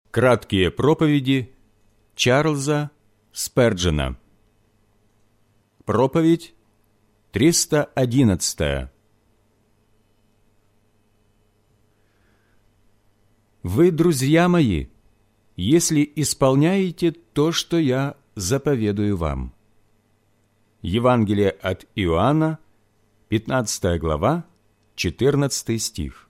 Краткие проповеди Чарльза Сперджена. Проповедь 311. Вы, друзья мои, если исполняете то, что я заповедую вам. Евангелие от Иоанна, 15 глава, 14 стих.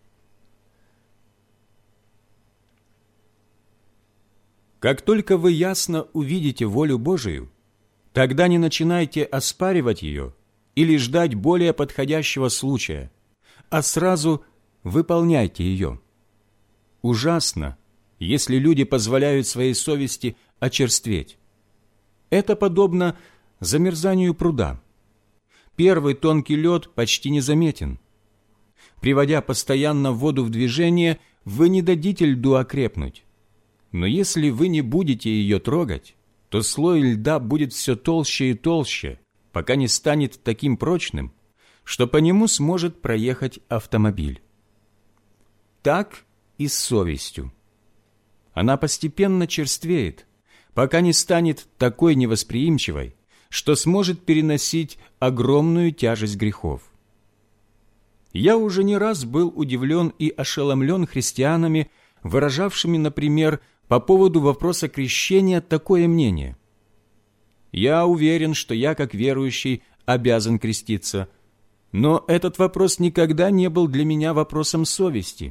Как только вы ясно увидите волю Божию, тогда не начинайте оспаривать ее или ждать более подходящего случая, а сразу выполняйте ее. Ужасно, если люди позволяют своей совести очерстветь. Это подобно замерзанию пруда. Первый тонкий лед почти незаметен. Приводя постоянно воду в движение, вы не дадите льду окрепнуть. Но если вы не будете ее трогать, то слой льда будет все толще и толще, пока не станет таким прочным, что по нему сможет проехать автомобиль. Так и с совестью. Она постепенно черствеет, пока не станет такой невосприимчивой, что сможет переносить огромную тяжесть грехов. Я уже не раз был удивлен и ошеломлен христианами, выражавшими, например, по поводу вопроса крещения такое мнение. Я уверен, что я, как верующий, обязан креститься, но этот вопрос никогда не был для меня вопросом совести.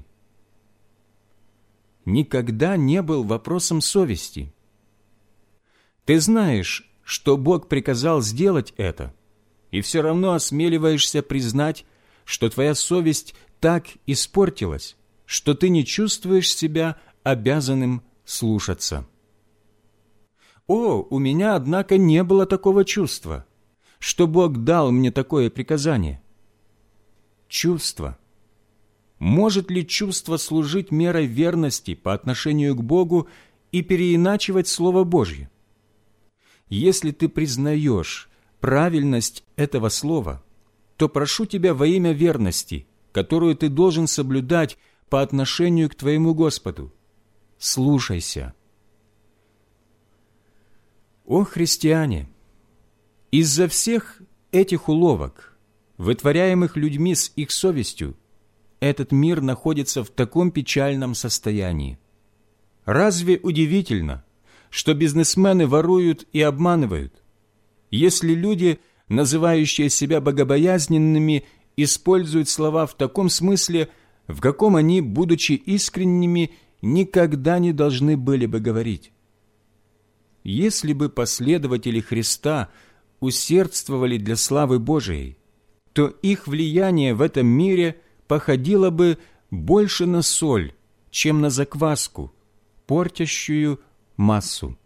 Никогда не был вопросом совести. Ты знаешь, что Бог приказал сделать это, и все равно осмеливаешься признать, что твоя совесть так испортилась, что ты не чувствуешь себя обязанным слушаться. У меня, однако, не было такого чувства, что Бог дал мне такое приказание. Чувство. Может ли чувство служить мерой верности по отношению к Богу и переиначивать Слово Божье? Если ты признаешь правильность этого слова, то прошу тебя во имя верности, которую ты должен соблюдать по отношению к твоему Господу, слушайся. О, христиане! Из-за всех этих уловок, вытворяемых людьми с их совестью, этот мир находится в таком печальном состоянии. Разве удивительно, что бизнесмены воруют и обманывают, если люди, называющие себя богобоязненными, используют слова в таком смысле, в каком они, будучи искренними, никогда не должны были бы говорить? Если бы последователи Христа усердствовали для славы Божией, то их влияние в этом мире походило бы больше на соль, чем на закваску, портящую массу.